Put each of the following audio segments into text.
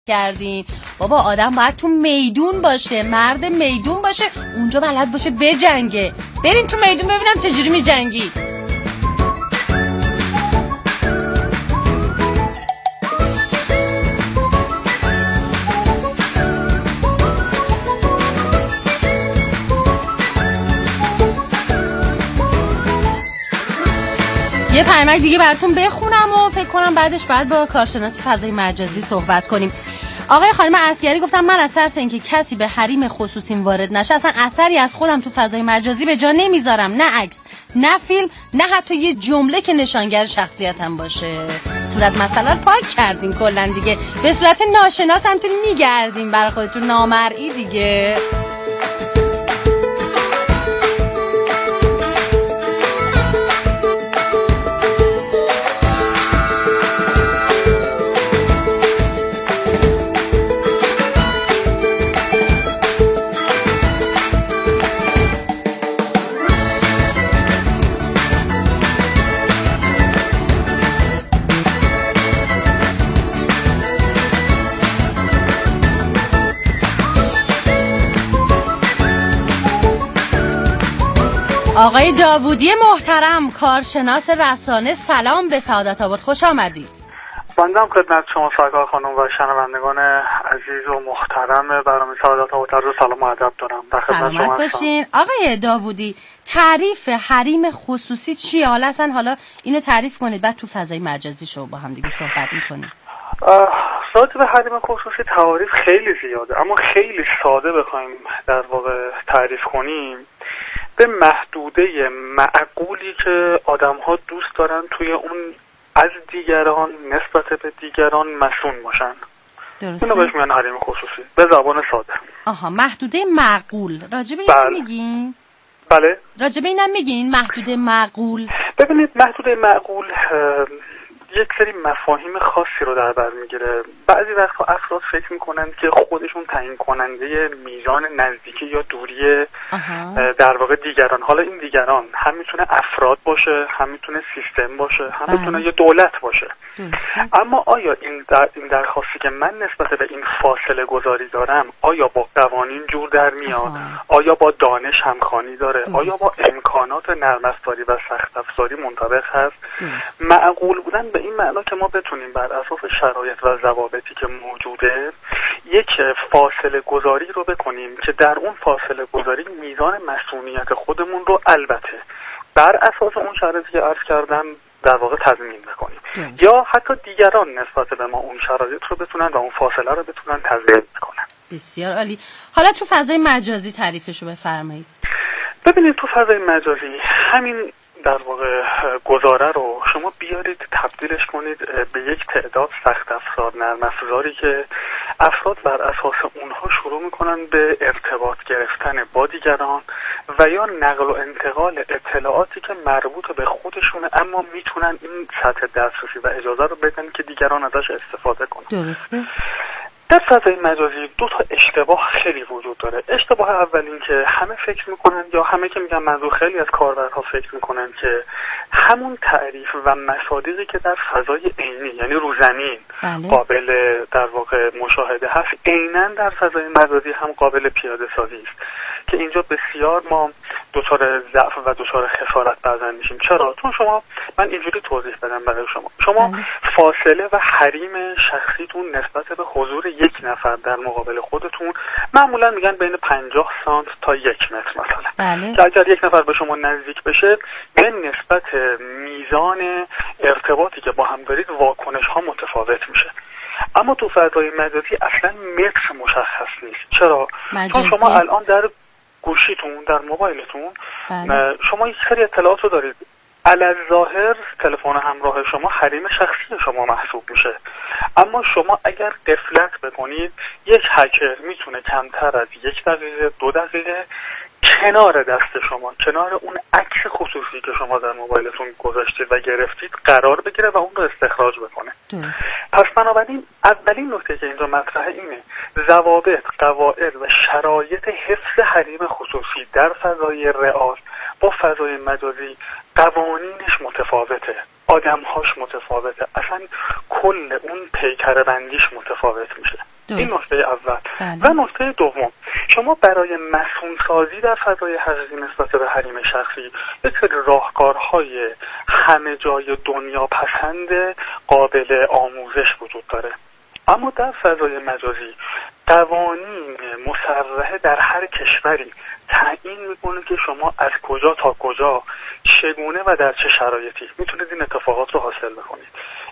کردین. بابا آدم باید تو میدون باشه، مرد میدون باشه، اونجا بلد باشه بجنگه. برین تو میدون ببینم چجوری میجنگی. یه پیامک دیگه براتون بخونم و فکر کنم بعدش بعد با کارشناس فضای مجازی صحبت کنیم. آقای خانم عسگری گفتم من از ترس اینکه کسی به حریم خصوصیم وارد نشه اصلا اثری از خودم تو فضای مجازی به جا نمیذارم، نه عکس، نه فیلم، نه حتی یه جمله که نشانگر شخصیتم باشه. صورت مثلا پاک کردین کلا دیگه، به صورت ناشناس همینطوری میگردین برای خودتون نامرئی دیگه. آقای داوودی محترم، کارشناس رسانه، سلام به سعادت آباد، خوش آمدید. بندم خدمت شما سرکار خانم و شنوندگان عزیز و محترم برنامه سعادت آباد، عرض سلام و ادب دارم. سلامت باشین. آقای داوودی، تعریف حریم خصوصی چیه؟ حالا اینو تعریف کنید، بعد تو فضای مجازی شو با هم دیگه صحبت میکنیم. راجع به حریم خصوصی تعاریف خیلی زیاده، اما خیلی ساده بخوایم در واقع تعریف کنیم، به محدوده معقولی که آدم‌ها دوست دارن توی اون از دیگران نسبت به دیگران مسئول باشن. درسته. اینو بهش میگن حریم خصوصی به زبان ساده. آها، محدوده معقول. راجع به این میگین؟ بله. راجع به اینم میگین محدوده معقول؟ ببینید، محدوده معقول یک سری مفاهیم خاصی رو در بر میگیره. بعضی وقتا افراد فکر میکنن که خودشون تعیین کننده میزان نزدیکی یا دوری در واقع دیگران. حالا این دیگران هم میتونه افراد باشه، هم میتونه سیستم باشه، هم میتونه یه دولت باشه. اما آیا این درخواستی که من نسبت به این فاصله گذاری دارم آیا با قوانین جور در میاد؟ آیا با دانش همخوانی داره؟ آیا با امکانات نرم افزاری و سخت افزاری منطبق هست؟ معقول بودن به این معنا که ما بتونیم بر اساس شرایط و ضوابطی که موجوده یک فاصله گذاری رو بکنیم که در اون فاصله گذاری میزان مسئولیت خودمون رو البته بر اساس اون شرایطی که عرض کردم در واقع تضمین بکنیم، یا حتی دیگران نسبت به ما اون شرایط رو بتونن و اون فاصله رو بتونن تضمین بکنن. بسیار عالی. حالا تو فضای مجازی تعریفشو بفرمایید. ببینید، تو فضای مجازی همین در واقع گزاره رو شما بیارید تبدیلش کنید به یک تعداد سخت افزار نرم افزاری که افراد بر اساس اونها شروع میکنن به ارتباط گرفتن با دیگران و یا نقل و انتقال اطلاعاتی که مربوط به خودشونه، اما میتونن این سطح دسترسی و اجازه رو بدن که دیگران ازش استفاده کنن. درسته. در فضای مجازی دو تا اشتباه خیلی وجود داره. اشتباه اول این که همه فکر میکنن، یا همه که میگن منظور خیلی از کاربرها فکر میکنن که همون تعریف و مصادیقی که در فضای عینی یعنی رو زمین قابل در واقع مشاهده هست عیناً در فضای مجازی هم قابل پیاده سازی است، که اینجا بسیار ما دچار ضعف و دچار خسارت بعضا میشیم. چرا؟ چون من اینجوری توضیح بدم برای شما فاصله و حریم شخصیتون نسبت به حضور یک نفر در مقابل خودتون معمولا میگن بین 50 سانت تا 1 متر مثلا، که اگر یک نفر به شما نزدیک بشه به نسبت میزان ارتباطی که با هم دارید واکنش ها متفاوت میشه. اما تو فضای مجازی اصلا متر مشخص نیست. چرا؟ چون شما الان در گوشیتون، در موبایلتون شما یک سری اطلاعات رو دارید. علی‌الظاهر تلفن همراه شما حریم شخصی شما محسوب میشه، اما شما اگر غفلت بکنید یک هکر میتونه کمتر از 1 دقیقه 2 دقیقه کنار دست شما، کنار اون عکس خصوصی که شما در موبایلتون گذاشتید و گرفتید قرار بگیره و اون رو استخراج بکنه. درست. پس بنابراین اولین نکته که اینجا مطرحه اینه ضوابط، قواعد و شرایط حفظ حریم خصوصی در فضای رئال با فضای مجازی قوانینش متفاوته، آدمهاش متفاوته، اصلا کل اون پیکره بندیش متفاوت میشه. این نکته اول. و نکته دوم، شما برای مسئول‌سازی در فضای حقیقی نسبت به حریم شخصی یک سری راهکارهای همه جای دنیا پسند قابل آموزش وجود داره، اما در فضای مجازی قوانین مصرحه در هر کشوری تعیین میکنه که شما از کجا تا کجا، چگونه و در چه شرایطی میتونید این اتفاقات رو حاصل بکنید.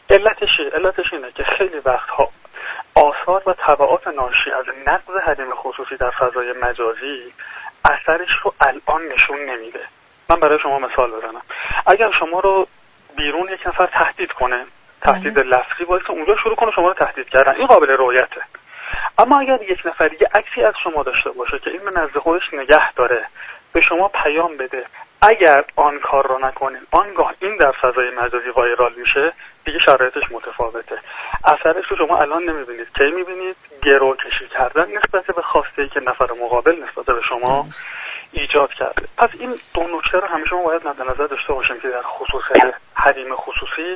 علتش اینه که خیلی وقتها آثار و تبعات ناشی از نقض حریم خصوصی در فضای مجازی اثرش رو الان نشون نمیده. من برای شما مثال بزنم. اگر شما رو بیرون یک نفر تهدید کنه، تهدید لفظی باشه، اونجا شروع کنه شما رو تهدید کردن، این قابل رؤیته. اما اگر یک نفر یه عکسی از شما داشته باشه که این به نزد خودش نگه داره، به شما پیام بده اگر آن کار رو نکنین آنگاه این در فضای مجازی وایرال میشه، دیگه شرایطش متفاوته. اثرش رو شما الان نمیبینید، کی میبینید؟ گرو کشی کردن نسبت به خواسته ای که نفر مقابل نسبت به شما ایجاد کرده. پس این دو نکته رو همیشه ما باید مد نظر داشته باشیم که در خصوص حریم خصوصی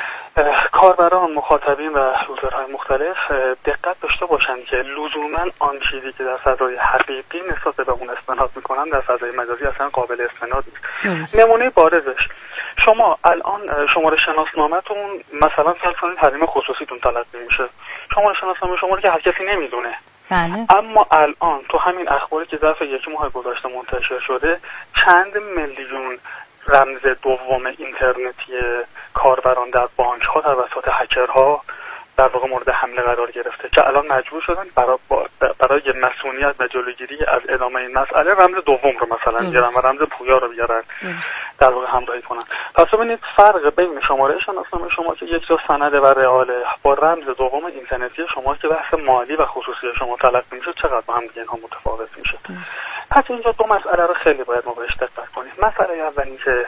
کاربران، مخاطبین و یوزرهای مختلف دقت داشته باشند که لزوما آن چیزی که در فضای حقیقی نسبت به اون استناد میکنن در فضای مجازی اصلا قابل استناد نیست. نمونه بارزش، شما الان شماره شناسنامه‌تون مثلا فرض کنید حریم خصوصیتون تلقی میشه، شماره شناسنامه شما رو که هر کسی نمیدونه. بله. اما الان تو همین اخباری که ظرف یک ماه گذشته منتشر شده، چند میلیون رمز دوم اینترنتی کاربران در بانک ها توسط هکرها در واقع مورد حمله قرار گرفته که الان مجبور شدن برای مسئولیت و جلوگیری از ادامه این مسئله رمز دوم رو مثلا بیارن و رمز پویا رو بیارن در واقع همراهی کنن. پس ببینید فرق بین شماره شناسنامه شما که یک جا سنده و رئاله با رمز دوم اینترنتی شما که بحث مالی و خصوصی شما تلقی میشه چقدر با هم دیگه اینها متفاوت میشه. پس اینجا دو مسئله رو خیلی باید ما بهش دقت کنیم. مسئله اول اینکه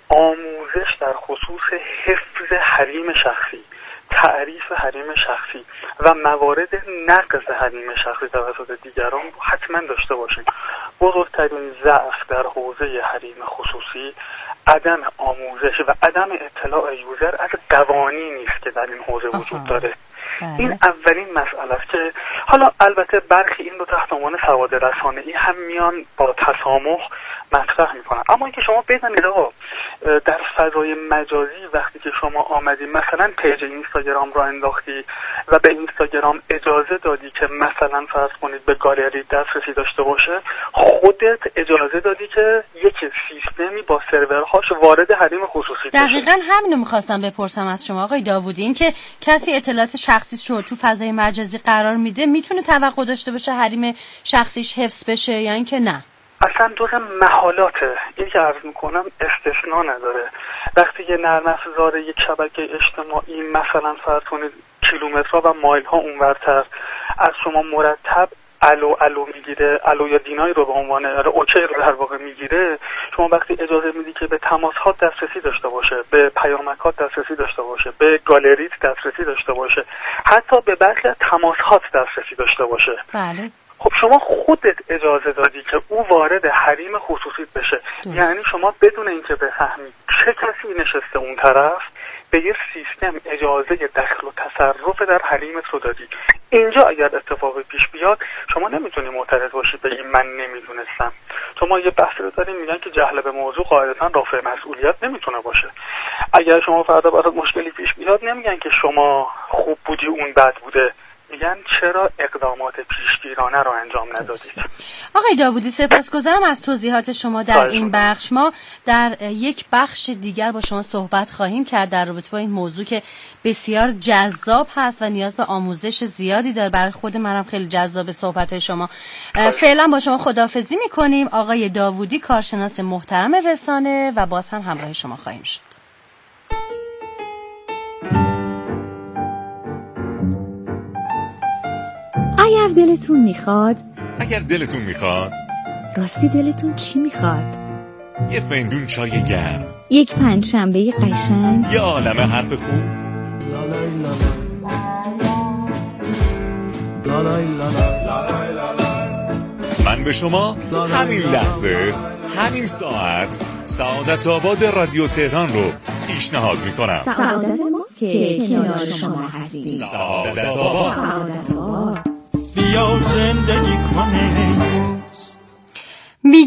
آموزش در خصوص حفظ حریم شخصی، تعریف حریم شخصی و موارد نقض حریم شخصی توسط دیگران حتما داشته باشیم. بزرگترین ضعف در حوزه حریم خصوصی عدم آموزش و عدم اطلاع یوزر از قوانینی است که در این حوزه وجود داره. این اولین مسئله است که حالا البته برخی این رو تحت عنوان سواد رسانه‌ای هم میان با تسامح مطرح میکنن، اما اینکه شما بدونید آقا در فضای مجازی وقتی که شما آمدی مثلا پیج اینستاگرام رو انداختی و به اینستاگرام اجازه دادی که مثلا فرض کنید به گالری دسترسی داشته باشه، خودت اجازه دادی که یک سیستمی با سرورهاش وارد حریم خصوصی بشه. دقیقاً همینو میخواستم بپرسم از شما آقای داوودی، این که کسی اطلاعات شخصیش رو تو فضای مجازی قرار میده میتونه توقع داشته باشه حریم شخصیش حفظ بشه یا اینکه نه؟ اصلا جز محالاته. این که عرض میکنم استثناء نداره. وقتی یه نرم افزار یک شبکه اجتماعی مثلا فرض کنید کیلومترها و مایل ها اونورتر از شما مرتب الو میگیره، الو یا دینایی رو به عنوان اوکی رو در واقع میگیره، شما وقتی اجازه میدی که به تماس‌هات دسترسی داشته باشه، به پیامک‌هات دسترسی داشته باشه، به گالریت دسترسی داشته باشه، حتی به برخی از تماس‌هات دسترسی داشته باشه، بله، خب شما خودت اجازه دادی که او وارد حریم خصوصیت بشه. یعنی شما بدون اینکه بفهمی چه کسی نشسته اون طرف به یه سیستم اجازه دخل و تصرف در حریمت رو دادی. اینجا اگر اتفاقی پیش بیاد شما نمیتونی معترض باشی بگی من نمیدونستم. شما یه بحث رو داریم میگن که جهل به موضوع قاعدتا رافع مسئولیت نمیتونه باشه. اگر شما فردا برات مشکلی پیش بیاد نمیگن که شما خوب بودی اون بد بوده، میگن چرا اقدامات پیشگیرانه رو انجام ندادید. آقای داوودی سپاسگزارم از توضیحات شما در این بخش. ما در یک بخش دیگر با شما صحبت خواهیم کرد در رابطه با این موضوع که بسیار جذاب هست و نیاز به آموزش زیادی داره. برای خود منم خیلی جذاب صحبت شما. فعلا با شما خداحافظی میکنیم آقای داوودی، کارشناس محترم رسانه، و باز هم همراه شما خواهیم شد. اگر دلتون میخواد راستی دلتون چی میخواد؟ یه فنجون چای گرم، یک پنجشنبه قشنگ، یه عالمه حرف خوب، من به شما همین لحظه، همین ساعت سعادت آباد رادیو تهران رو پیشنهاد میکنم. سعادت ما که کنار شما هستیم. سعادت آباد.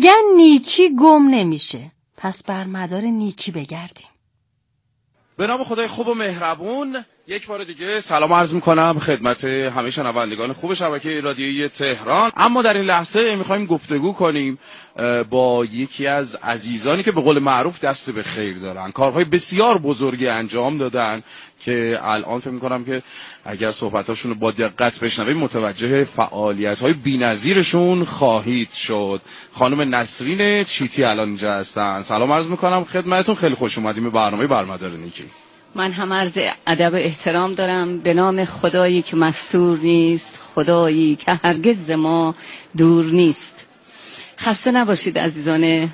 میگن نیکی گم نمیشه، پس بر مدار نیکی بگردیم. به نام خدای خوب و مهربون یک بار دیگه سلام عرض میکنم خدمت همه شنوندگان خوب شبکه رادیویی تهران. اما در این لحظه میخوایم گفتگو کنیم با یکی از عزیزانی که به قول معروف دست به خیر دارن، کارهای بسیار بزرگی انجام دادن که الان فکر میکنم که اگر صحبتاشون رو با دقت بشنوید متوجه فعالیت‌های بی‌نظیرشون خواهید شد. خانم نسرین چیتی الان اینجا هستن. سلام عرض میکنم خدمتتون، خیلی خوش اومدیم به برنامه برمدار نیکی. من هم عرض ادب و احترام دارم به نام خدایی که مستور نیست، خدایی که هرگز ما دور نیست. خسته نباشید عزیزان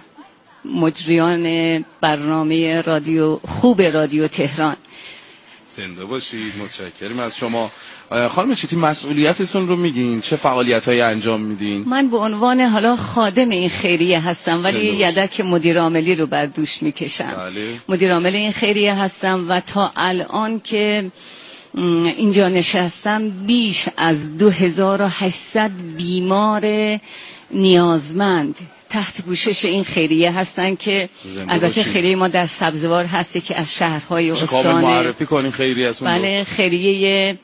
مجریان برنامه رادیو خوب رادیو تهران. زنده باشید، متشکریم از شما. خانم چیتی مسئولیتتون رو میگین؟ چه فعالیت‌هایی انجام میدین؟ من به عنوان حالا خادم این خیریه هستم ولی یدک مدیر عاملی رو بر دوش میکشم. بله. مدیر عامل این خیریه هستم و تا الان که اینجا نشستم بیش از 2800 بیمار نیازمند تحت پوشش این خیریه هستن که البته خیریه ما در سبزوار هستی که از شهرهای استان. معرفی کنیم خیریتون رو. بله، خیریه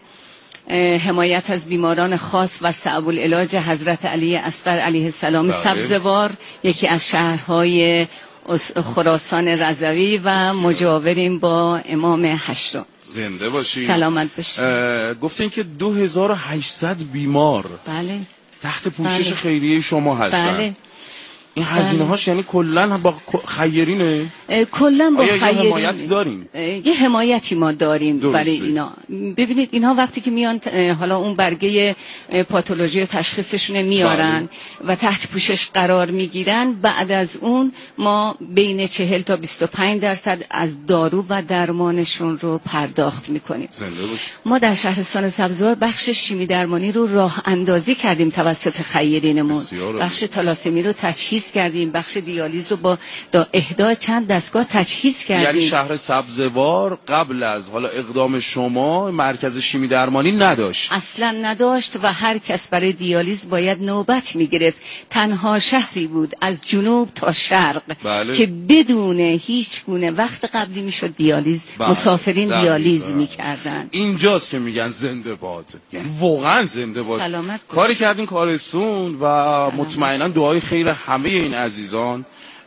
حمایت از بیماران خاص و صعب العلاج حضرت علی اصغر علیه السلام سبزوار، یکی از شهرهای خراسان رضوی و مجاوریم با امام هشتم. زنده باشید، سلامت باشید. گفتین که 2800 بیمار بله تحت پوشش خیریه شما هستن. بله. این هزینه هاش یعنی کلا با خیرینه؟ کلا با خیرین. یه حمایت داریم؟ یه حمایتی ما داریم درسته. برای اینا. ببینید اینها وقتی که میان حالا اون برگه پاتولوژی و تشخیصشون میارن و تحت پوشش قرار میگیرن، بعد از اون ما بین 40 تا 25% از دارو و درمانشون رو پرداخت میکنیم. زنده باش. ما در شهرستان سبزوار بخش شیمی درمانی رو راه اندازی کردیم توسط خیرینمون. بخش تالاسمی رو تجهیز کردیم، بخش دیالیز رو با اهدای چند دستگاه تجهیز کردیم. یعنی شهر سبزوار قبل از حالا اقدام شما مرکز شیمی درمانی نداشت؟ اصلا نداشت و هر کس برای دیالیز باید نوبت میگرفت. تنها شهری بود از جنوب تا شرق که بدون هیچ گونه وقت قبلی میشد دیالیز مسافرین دیالیز میکردن. اینجاست که میگن زنده باد، یعنی واقعا زنده باد. سلامت کاری کردین کارستون و مطمئنا دعای خیر همه این عزیزان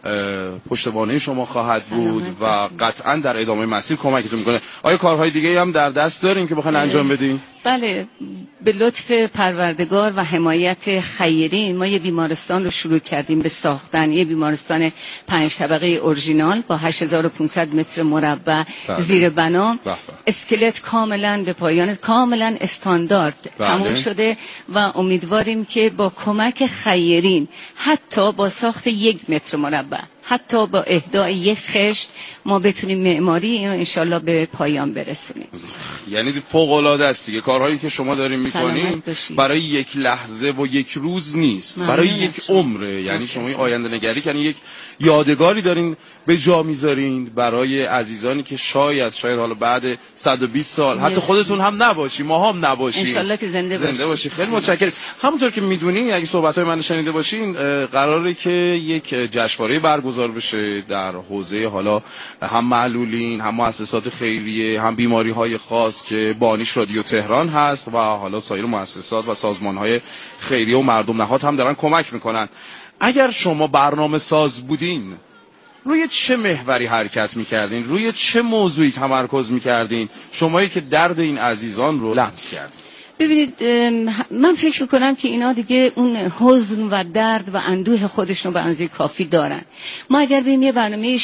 پشتوانه شما خواهد بود و قطعا در ادامه مسیر کمکتون میکنه. آیا کارهای دیگه هم در دست دارین که بخواین انجام بدین؟ بله، به لطف پروردگار و حمایت خیرین ما یه بیمارستان رو شروع کردیم به ساختن. یه بیمارستان 5 طبقه اورژینال با 8500 متر مربع زیر بنا، اسکلت کاملا به پایان، کاملا استاندارد تموم شده و امیدواریم که با کمک خیرین حتی با ساخت 1 متر مربع، حتی با اهدای 1 خشت ما بتونیم معماری اینو انشالله به پایان برسونیم. یعنی فوق العاده است دیگه. کارهایی که شما دارین میکنین برای یک لحظه و یک روز نیست، برای یک عمره. یعنی شما این آینده نگری کنین، یک یادگاری دارین به جا میذارین برای عزیزانی که شاید حالا بعد 120 سال حتی خودتون هم نباشی، ما هم نباشیم، انشالله که زنده باشی. خیلی متشکرم. همونطور که میدونین اگه صحبت‌های من شنیده باشین، قراره که یک جشنواره برگزار بشه در حوزه حالا هم معلولین، هم مؤسسات خیریه، هم بیماری‌های خاص که بانیش رادیو تهران هست و حالا سایر مؤسسات و سازمان‌های خیریه و مردم نهاد هم دارن کمک میکنن. اگر شما برنامه ساز بودین روی چه محوری حرکت میکردین؟ روی چه موضوعی تمرکز میکردین؟ شمایی که درد این عزیزان رو لمس کردین. ببینید، من فکر میکنم که اینا دیگه اون حزن و درد و اندوه خودشون به اندازه کافی دارن. ما اگر بریم یه برنامه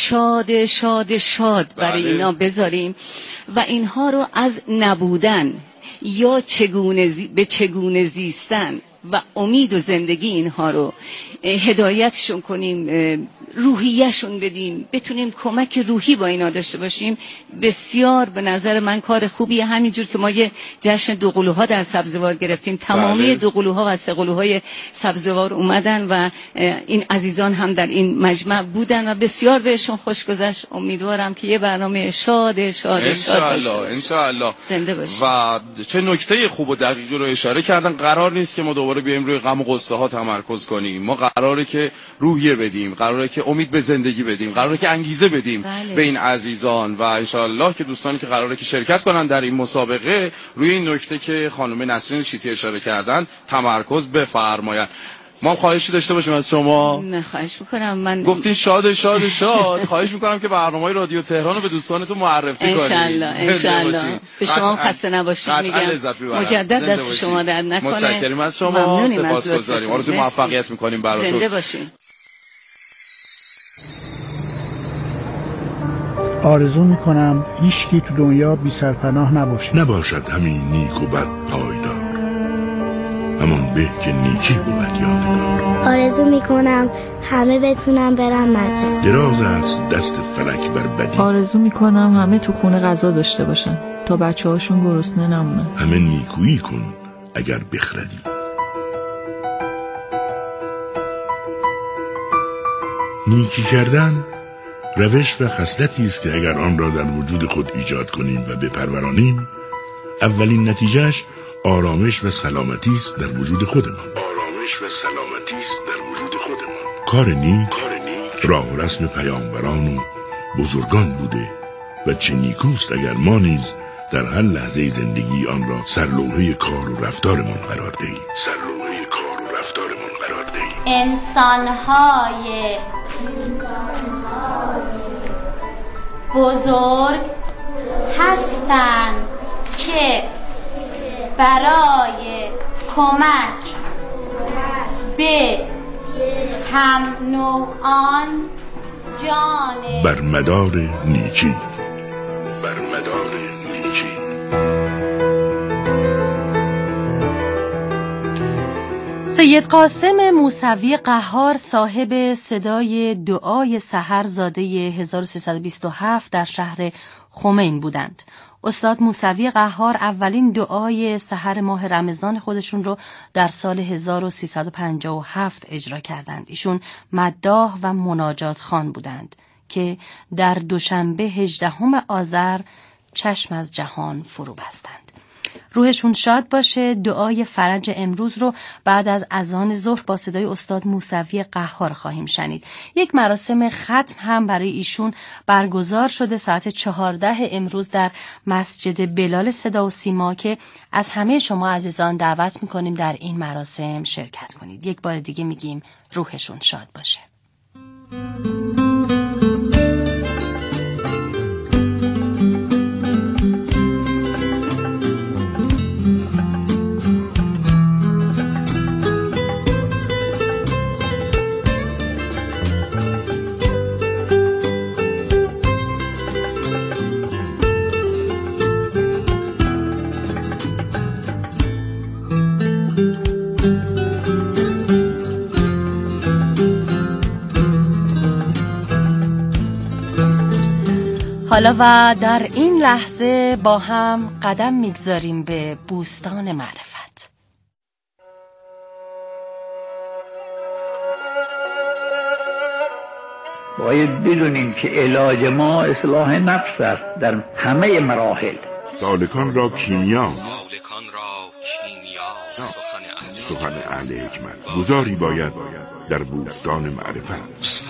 شاد برای اینا بذاریم و اینها رو از نبودن یا به چگونه زیستن و امید و زندگی اینها رو هدایتشون کنیم روحیه‌شون بدیم، بتونیم کمک روحی با اینا داشته باشیم، بسیار به نظر من کار خوبیه. همینجور که ما یه جشن دوقلوها در سبزوار گرفتیم، تمامی دوقلوها و سه‌قلوهای سبزوار اومدن و این عزیزان هم در این مجمع بودن و بسیار بهشون خوش گذشت. امیدوارم که یه برنامه شاد انشاءالله زنده باشیم. و چه نکته خوب و دقیقی رو اشاره کردن. قرار نیست که ما دوباره بیایم روی غم و غصه ها تمرکز کنیم. ما قراره که روحیه بدیم، قراره که امید به زندگی بدیم، قراره که انگیزه بدیم به این عزیزان و انشاءالله که دوستانی که قراره که شرکت کنن در این مسابقه روی این نکته که خانم نسرین شیطی اشاره کردن تمرکز بفرمایند. ما خواهشی داشته باشیم از شما. خواهش میکنم. من گفتین شاد خواهش میکنم که برنامه‌های رادیو تهران رو به دوستانتون معرفی کنید. انشالله. به شما خسته نباشید میگم. مجدد دست شما درد نکنه. متشکرم از شما. سپاسگزاریم. آرزوی موفقیت میکنیم براتون. زنده باشین. آرزو میکنم هیچکی تو دنیا بی سرپناه نباشد همین نیک و بد پایدار، همون به که نیکی بود یادگار. آرزو میکنم همه بتونم برم مدرسه. دراز است دست فلک بر بدی. آرزو میکنم همه تو خونه غذا داشته باشن تا بچه هاشون گرسنه نمونن. همه نیکویی کن اگر بخردی. نیکی کردن روش و خصلتی است که اگر آن را در وجود خود ایجاد کنیم و بپرورانیم، اولین نتیجهش آرامش و سلامتی است در وجود خودمان. کار نیک راه و رسم پیامبران و بزرگان بوده و چه نیکوست اگر ما نیز در هر لحظه زندگی آن را سرلوحه کار و رفتارمان قرار دهیم. انسان‌های بزرگ هستند که برای کمک به هم نوعان جان بر مدار نیکی. سید قاسم موسوی قهار صاحب صدای دعای سحر زاده 1327 در شهر خمین بودند. استاد موسوی قهار اولین دعای سحر ماه رمضان خودشون رو در سال 1357 اجرا کردند. ایشون مداح و مناجات خوان بودند که در دوشنبه 18 آذر چشم از جهان فرو بستند. روحشون شاد باشه. دعای فرج امروز رو بعد از اذان ظهر با صدای استاد موسوی قهار خواهیم شنید. یک مراسم ختم هم برای ایشون برگزار شده ساعت 14 امروز در مسجد بلال صدا و سیما که از همه شما عزیزان دعوت میکنیم در این مراسم شرکت کنید. یک بار دیگه میگیم روحشون شاد باشه. حالا و در این لحظه با هم قدم میگذاریم به بوستان معرفت. باید بدونیم که علاج ما اصلاح نفس است در همه مراحل. سالکان را کیمیا سخن اهل حکمت. گذاری باید در بوستان معرفت.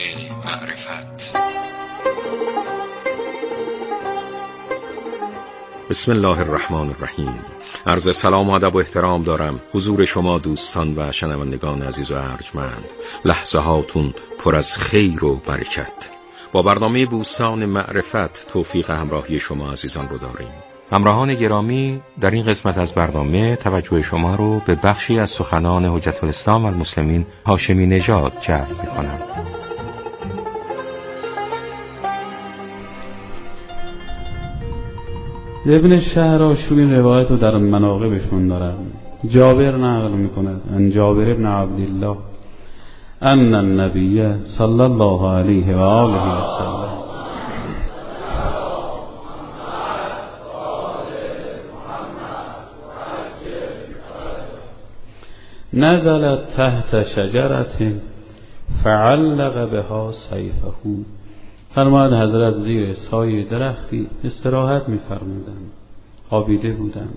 بسم الله الرحمن الرحیم. عرض سلام و ادب و احترام دارم حضور شما دوستان و شنوندگان عزیز و ارجمند. لحظه هاتون پر از خیر و برکت. با برنامه بوستان معرفت توفیق همراهی شما عزیزان رو داریم. همراهان گرامی، در این قسمت از برنامه توجه شما رو به بخشی از سخنان حجت الاسلام و المسلمین هاشمی نژاد جلب می‌کنم. ابن شهرآشوب این روایت رو در مناقبشون دارد. جابر نقل میکند ان جابر ابن عبدالله ان النبی صلی الله علیه و آله و سلم نزل تحت شجرة فعلق بها سیفه. فرمود حضرت زیر سایه درختی استراحت می‌فرمودند، خوابیده بودند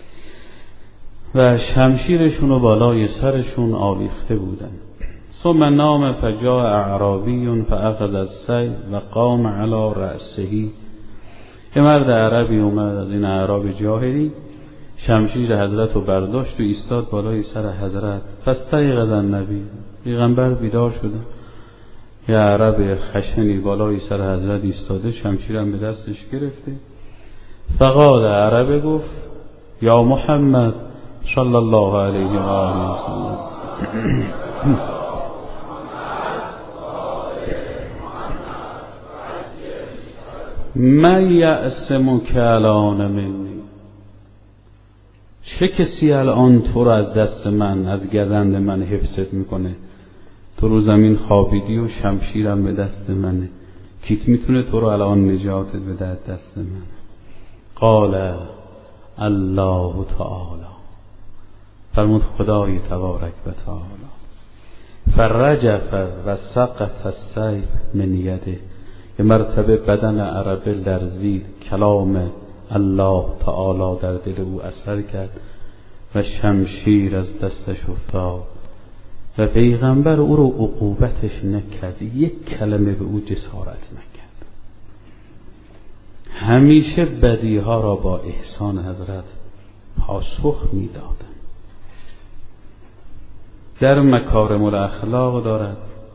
و شمشیرشون و بالای سرشون آویخته بودند. ثم نام فجاء اعرابی فاخذ السیف و قام علی رأسه. یه مرد عربی اومد از این اعراب جاهلی، شمشیر حضرت رو برداشت و ایستاد بالای سر حضرت. فاستیقظ النبی، پیغمبر بیدار شدن. یه عرب خشنی بالای سر حضرت ایستاده، شمشیرم به دستش گرفته. فقال، عرب گفت یا محمد صلی الله علیه و آله و سلم من یعصمک الان منی، چه کسی الان تو رو از دست من، از گزند من حفظت میکنه؟ تو رو زمین خوابیدی و شمشیرم به دست منه، کیت میتونه تو رو الان نجاتت بده از دست من؟ قال الله تعالی، فرمود خدای تبارک و تعالی. فرجف و سقط السیف من یده، یه مرتبه بدن عرب لرزید، کلام الله تعالی در دل او اثر کرد و شمشیر از دستش افتاد و پیغمبر او رو عقوبتش نکرد، یک کلمه به او جسارت نکرد. همیشه بدیها را با احسان حضرت پاسخ میدادن. در مکارم الاخلاق دارد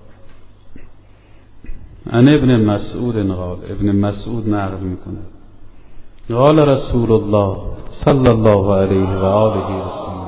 ان ابن مسعود قال، ابن مسعود نقل میکنه، قال رسول الله صلی الله علیه و آله و سلم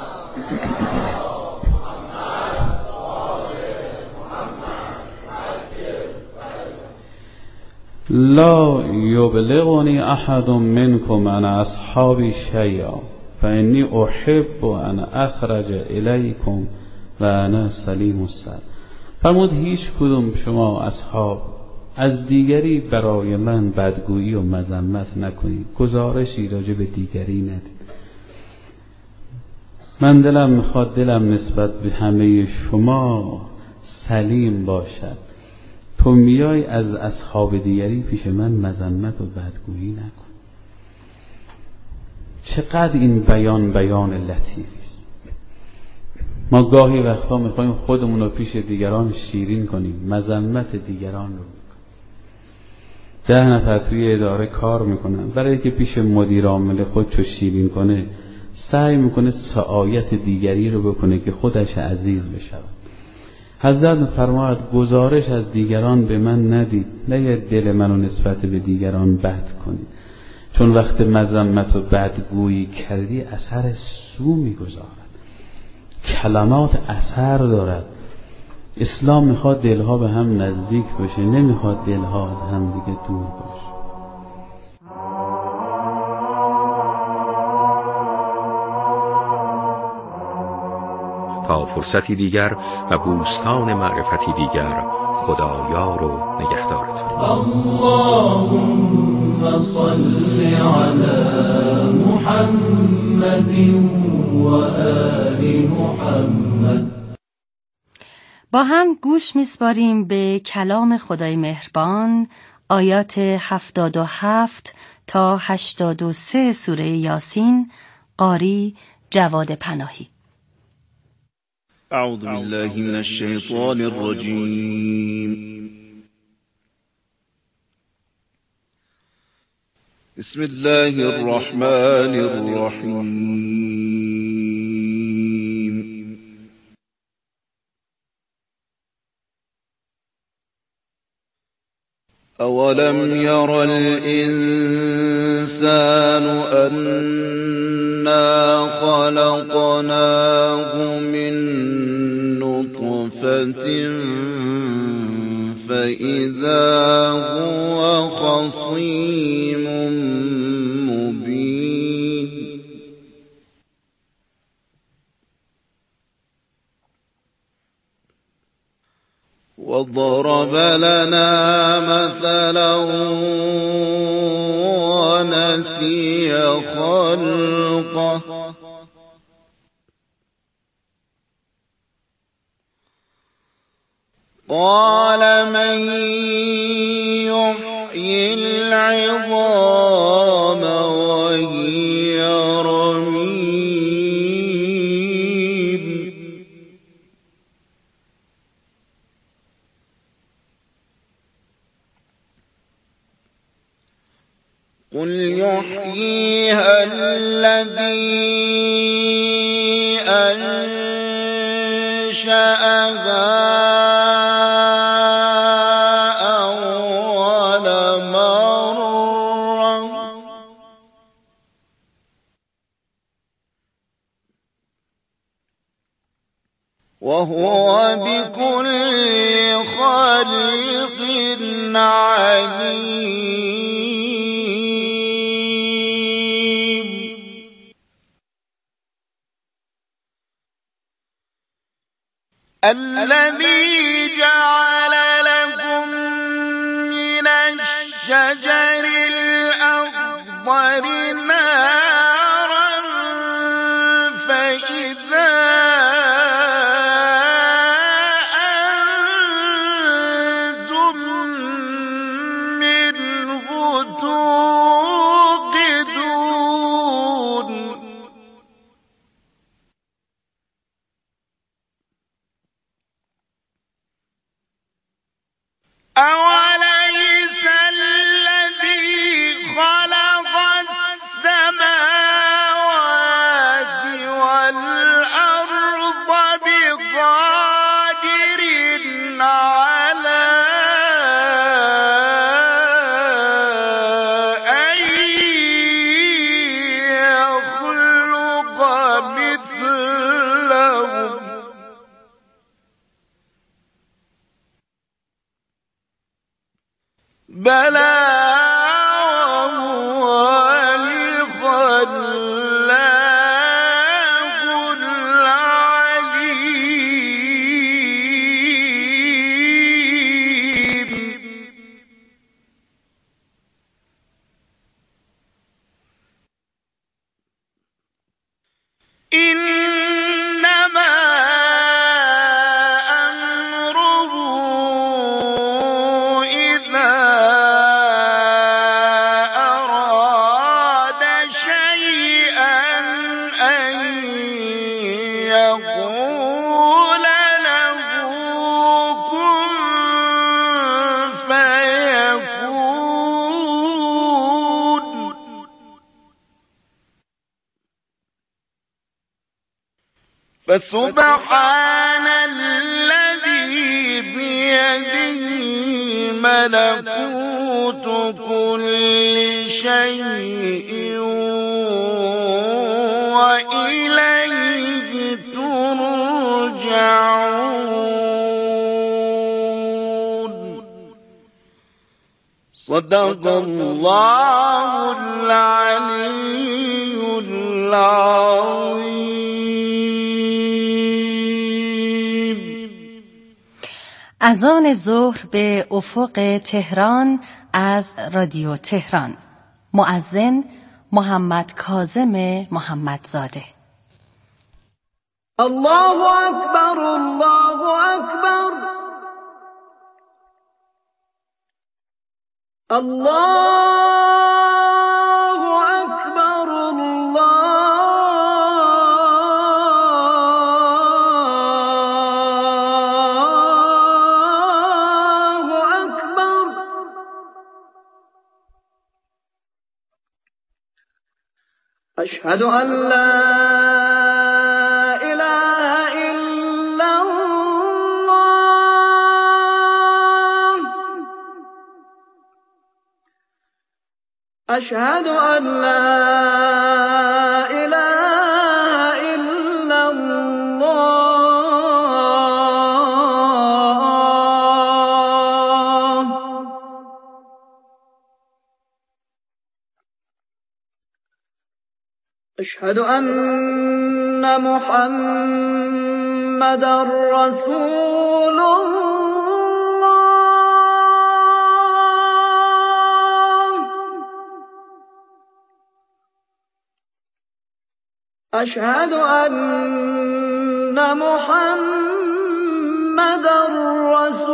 لا یبلغنی احد منکم عن اصحابی شیئا فانی احب ان اخرج الیکم و انا سلیم الصدر. فرمود هیچ کدوم شما اصحاب از دیگری برای من بدگویی و مذمت نکنید، گزارشی راجع به دیگری ندید. من دلم میخواد دلم نسبت به همه شما سلیم باشد. تو میای از اصحاب دیگری پیش من مذمت و بدگویی نکن. چقدر این بیان لطیفی است. ما گاهی وقتا میخوایم خودمون رو پیش دیگران شیرین کنیم، مذمت دیگران رو میکنیم. 10 نفر توی اداره کار میکنن، برای که پیش مدیر عامل خودشو شیرین کنه سعی میکنه سعایت دیگری رو بکنه که خودش عزیز بشه. حضرت فرمود گزارش از دیگران به من ندید، نه دل منو نسبت به دیگران بد کنید، چون وقت مذمت و بدگویی کردی اثر سو میگذارد. کلمات اثر دارد. اسلام میخواد دلها به هم نزدیک باشه، نمیخواد دلها از هم دیگه دور باشه. تا فرصتی دیگر و بوستان معرفتی دیگر، خدایار و نگهدارتون. اللهم صل علی محمد و آل محمد. با هم گوش میسپاریم به کلام خدای مهربان، آیات 77 تا 83 سوره یاسین. قاری جواد پناهی. اعوذ بالله من الشیطان الرجیم. بسم الله الرحمن الرحیم. اولم یر الانسان انا خلقناه من نطفة فإذا هو خصيم مبين. وضرب لنا مثلا ونسي خلقه قال من يحيي العظام وهي رميم قل يحييها الذي أنشأها أول مرة وهو بكل خلق عليم الذي جعل لكم من الشجر الأخضر نارا فإذا أنتم منه توقدون أوليس الذي خلق السماوات والأرض بقادر على أن يخلق مثلهم بلى وهو الخلاق العليم إنما أمره إذا أراد شيئا أن يقول له كن فيكون فسبحان الذي بيده ملكوت كل شيء وإليه ترجعون صدق الله العلي العظيم. اذان ظهر به افق تهران از رادیو تهران. مؤذن محمد کاظم محمدزاده. الله اکبر الله اکبر الله اکبر الله اکبر. اشهد ان لا أشهد أن لا إله إلا الله. أشهد أن محمدًا رسول الله. أشهد أن محمد رسول